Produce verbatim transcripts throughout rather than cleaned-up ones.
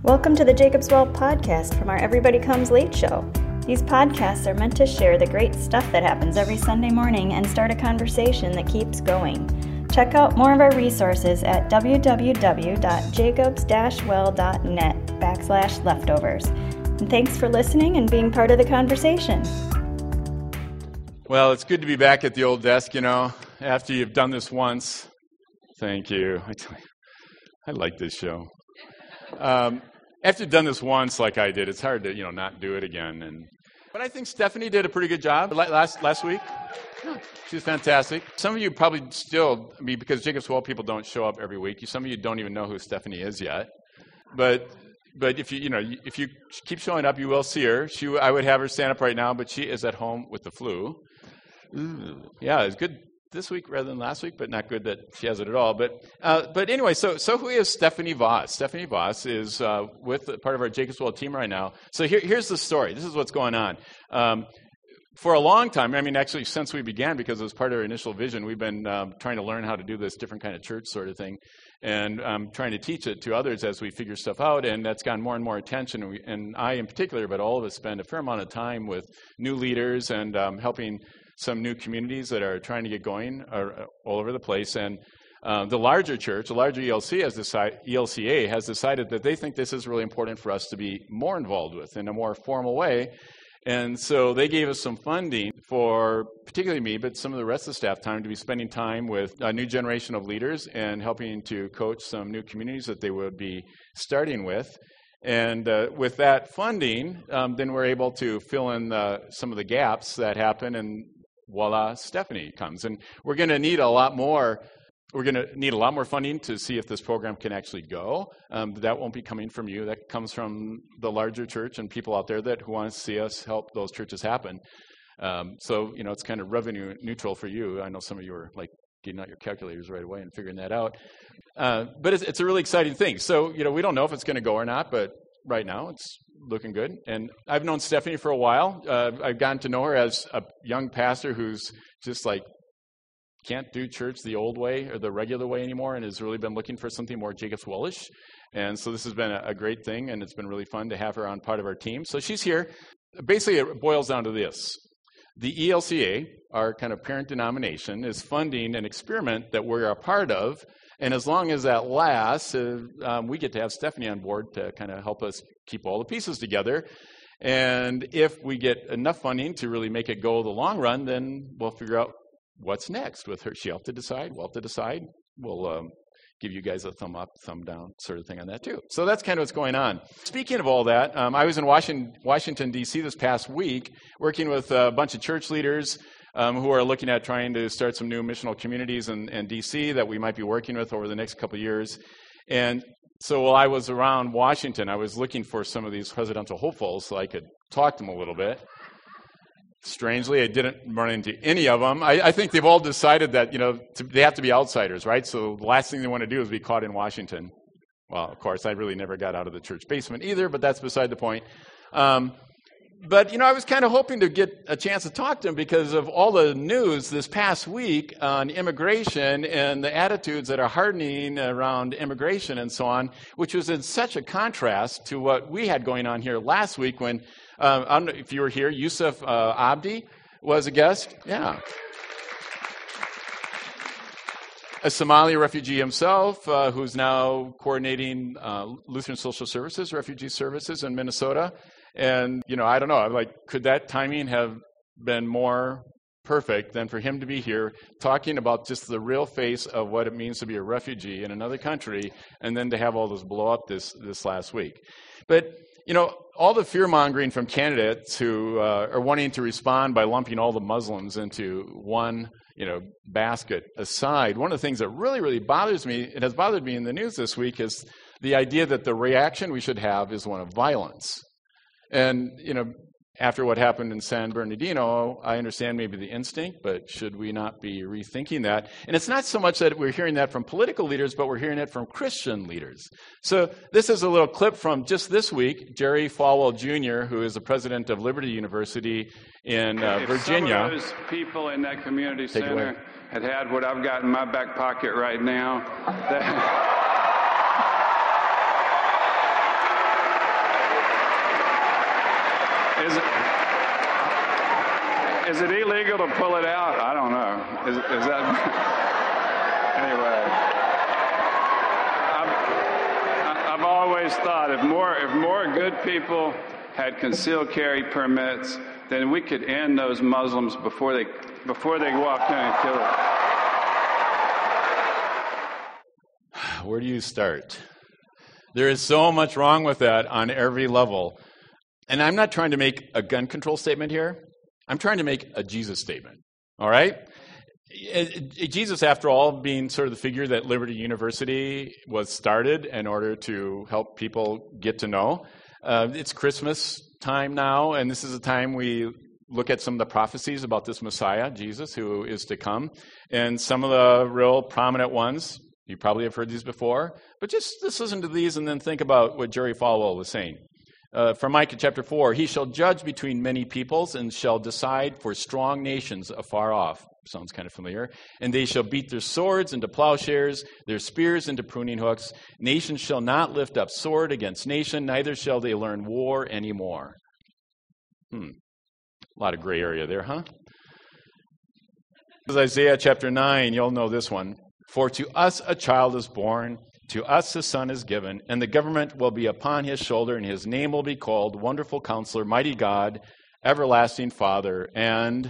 Welcome to the Jacob's Well podcast from our Everybody Comes Late show. These podcasts are meant to share the great stuff that happens every Sunday morning and start a conversation that keeps going. Check out more of our resources at www.jacobs-well.net backslash leftovers. And thanks for listening and being part of the conversation. Well, it's good to be back at the old desk, you know, after you've done this once. Thank you. I tell you, I like this show. Um, after you've done this once like I did, it's hard to, you know, not do it again. And But I think Stephanie did a pretty good job last last week. Yeah, she was fantastic. Some of you probably still, I mean, because Jacob's Well people don't show up every week. Some of you don't even know who Stephanie is yet. But but if you you know if you keep showing up, you will see her. She I would have her stand up right now, but she is at home with the flu. Ooh, yeah, it's good this week rather than last week, but not good that she has it at all. But uh, but anyway, so so who is Stephanie Voss? Stephanie Voss is uh, with part of our Jacob's Well team right now. So here, here's the story. This is what's going on. Um, for a long time, I mean, actually since we began, because it was part of our initial vision, we've been um, trying to learn how to do this different kind of church sort of thing, and um, trying to teach it to others as we figure stuff out, and that's gotten more and more attention. And, we, and I in particular, but all of us spend a fair amount of time with new leaders and um, helping some new communities that are trying to get going are all over the place. And uh, the larger church, the larger E L C has decided, E L C A has decided that they think this is really important for us to be more involved with in a more formal way. And so they gave us some funding for, particularly me, but some of the rest of the staff time to be spending time with a new generation of leaders and helping to coach some new communities that they would be starting with. And uh, with that funding, um, then we're able to fill in uh, some of the gaps that happen, and voila, Stephanie comes. And we're going to need a lot more. We're going to need a lot more funding to see if this program can actually go. Um, that won't be coming from you. That comes from the larger church and people out there that who want to see us help those churches happen. Um, so, you know, it's kind of revenue neutral for you. I know some of you are like getting out your calculators right away and figuring that out. Uh, but it's, it's a really exciting thing. So, you know, we don't know if it's going to go or not, but right now it's looking good. And I've known Stephanie for a while. Uh, I've gotten to know her as a young pastor who's just like can't do church the old way or the regular way anymore, and has really been looking for something more Jacob's Well-ish. And so this has been a, a great thing, and it's been really fun to have her on part of our team. So she's here. Basically, it boils down to this. The E L C A, our kind of parent denomination, is funding an experiment that we're a part of. And as long as that lasts, uh, um, we get to have Stephanie on board to kind of help us keep all the pieces together. And if we get enough funding to really make it go the long run, then we'll figure out what's next with her. She'll have to decide. We'll have to decide. We'll um, give you guys a thumb up, thumb down sort of thing on that too. So that's kind of what's going on. Speaking of all that, um, I was in Washington, Washington, D C this past week working with a bunch of church leaders Um, who are looking at trying to start some new missional communities in, in D C that we might be working with over the next couple of years. And so while I was around Washington, I was looking for some of these presidential hopefuls so I could talk to them a little bit. Strangely, I didn't run into any of them. I, I think they've all decided that, you know, to, they have to be outsiders, right? So the last thing they want to do is be caught in Washington. Well, of course, I really never got out of the church basement either, but that's beside the point. Um, But, you know, I was kind of hoping to get a chance to talk to him because of all the news this past week on immigration and the attitudes that are hardening around immigration and so on, which was in such a contrast to what we had going on here last week when, uh, I don't know if you were here, Yusuf uh, Abdi was a guest. Yeah. A Somali refugee himself, uh, who's now coordinating uh, Lutheran Social Services, refugee services in Minnesota. And, you know, I don't know, I'm like, could that timing have been more perfect than for him to be here talking about just the real face of what it means to be a refugee in another country, and then to have all this blow up this, this last week. But, you know, all the fear-mongering from candidates who uh, are wanting to respond by lumping all the Muslims into one, you know, basket aside, one of the things that really, really bothers me, it has bothered me in the news this week, is the idea that the reaction we should have is one of violence. And, you know, after what happened in San Bernardino, I understand maybe the instinct, but should we not be rethinking that? And it's not so much that we're hearing that from political leaders, but we're hearing it from Christian leaders. So this is a little clip from just this week. Jerry Falwell Junior, who is the president of Liberty University in uh, if Virginia. Some of those people in that community Take center had had what I've got in my back pocket right now. That Is it, is it illegal to pull it out? I don't know. Is, is that... Anyway. I've, I've always thought if more, if more good people had concealed carry permits, then we could end those Muslims before they, before they walked in and killed them. Where do you start? There is so much wrong with that on every level. And I'm not trying to make a gun control statement here. I'm trying to make a Jesus statement. All right? Jesus, after all, being sort of the figure that Liberty University was started in order to help people get to know. Uh, it's Christmas time now, and this is a time we look at some of the prophecies about this Messiah, Jesus, who is to come. And some of the real prominent ones, you probably have heard these before, but just, just listen to these and then think about what Jerry Falwell was saying. Uh, from Micah chapter four, he shall judge between many peoples and shall decide for strong nations afar off. Sounds kind of familiar. And they shall beat their swords into plowshares, their spears into pruning hooks. Nation shall not lift up sword against nation, neither shall they learn war anymore. Hmm. A lot of gray area there, huh? Isaiah chapter nine, you'll know this one. For to us a child is born, to us a son is given, and the government will be upon his shoulder, and his name will be called Wonderful Counselor, Mighty God, Everlasting Father, and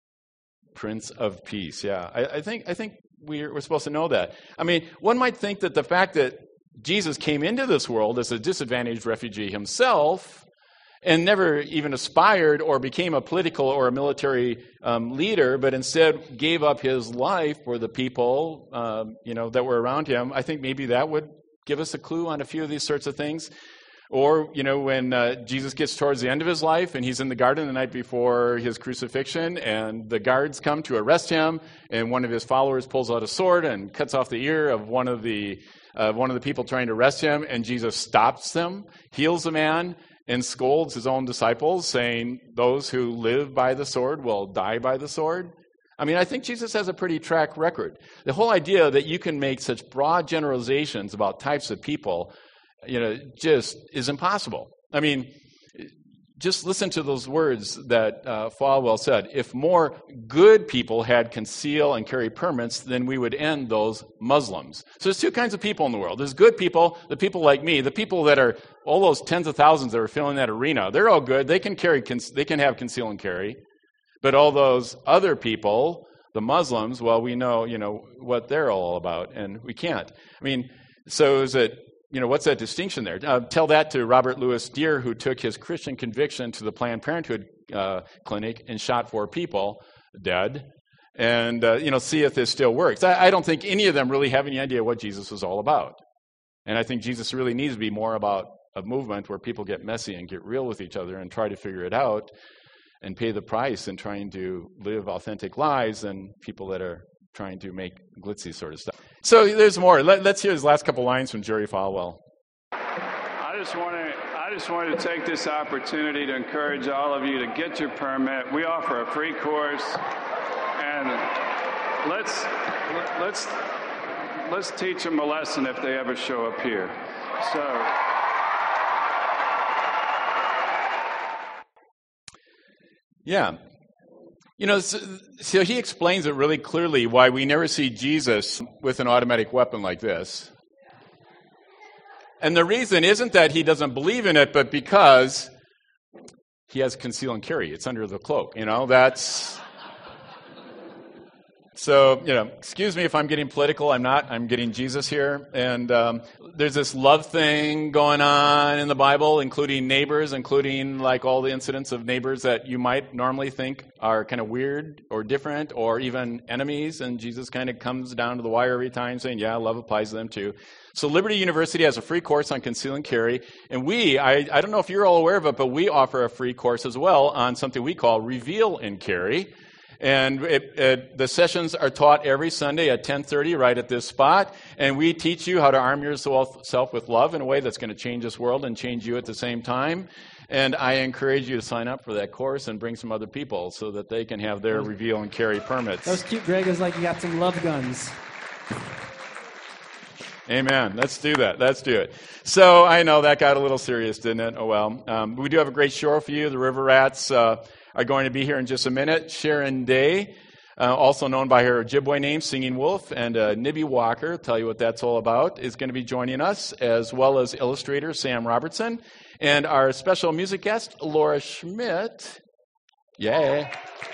Prince of Peace. Yeah, I, I think I think we're, we're supposed to know that. I mean, one might think that the fact that Jesus came into this world as a disadvantaged refugee himself and never even aspired or became a political or a military um, leader, but instead gave up his life for the people, um, you know, that were around him. I think maybe that would give us a clue on a few of these sorts of things. Or, you know, when uh, Jesus gets towards the end of his life and he's in the garden the night before his crucifixion and the guards come to arrest him and one of his followers pulls out a sword and cuts off the ear of one of the uh, one of the people trying to arrest him, and Jesus stops them, heals the man, and scolds his own disciples, saying, those who live by the sword will die by the sword. I mean, I think Jesus has a pretty track record. The whole idea that you can make such broad generalizations about types of people, you know, just is impossible. I mean, just listen to those words that uh, Falwell said. If more good people had conceal and carry permits, then we would end those Muslims. So there's two kinds of people in the world. There's good people, the people like me, the people that are, all those tens of thousands that are filling that arena, they're all good. They can carry, they can have conceal and carry. But all those other people, the Muslims, well, we know, you know, what they're all about, and we can't. I mean, so is it, you know, what's that distinction there? Uh, tell that to Robert Louis Deere, who took his Christian conviction to the Planned Parenthood uh, clinic and shot four people dead, and, uh, you know, see if this still works. I, I don't think any of them really have any idea what Jesus was all about. And I think Jesus really needs to be more about a movement where people get messy and get real with each other and try to figure it out and pay the price in trying to live authentic lives than people that are trying to make glitzy sort of stuff. So there's more. Let, let's hear his last couple lines from Jerry Falwell. I just want to I just wanted to take this opportunity to encourage all of you to get your permit. We offer a free course, and let's let's let's teach them a lesson if they ever show up here. So. Yeah. You know, so, so he explains it really clearly why we never see Jesus with an automatic weapon like this. And the reason isn't that he doesn't believe in it, but because he has conceal and carry. It's under the cloak, you know, that's... So, you know, excuse me if I'm getting political. I'm not. I'm getting Jesus here. And um, there's this love thing going on in the Bible, including neighbors, including like all the incidents of neighbors that you might normally think are kind of weird or different or even enemies. And Jesus kind of comes down to the wire every time saying, yeah, love applies to them too. So Liberty University has a free course on conceal and carry. And we, I, I don't know if you're all aware of it, but we offer a free course as well on something we call Reveal and Carry. And it, it, the sessions are taught every Sunday at ten thirty right at this spot. And we teach you how to arm yourself with love in a way that's going to change this world and change you at the same time. And I encourage you to sign up for that course and bring some other people so that they can have their Reveal and Carry permits. That was cute, Greg. It was like you got some love guns. Amen. Let's do that. Let's do it. So I know that got a little serious, didn't it? Oh, well. Um, we do have a great show for you. The River Rats uh, are going to be here in just a minute. Sharon Day, uh, also known by her Ojibwe name, Singing Wolf, and uh, Nibby Walker, tell you what that's all about, is going to be joining us, as well as illustrator Sam Robertson, and our special music guest, Laura Schmidt. Yay.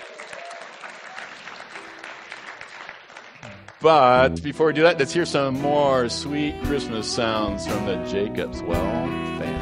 But before we do that, let's hear some more sweet Christmas sounds from the Jacobs Well family.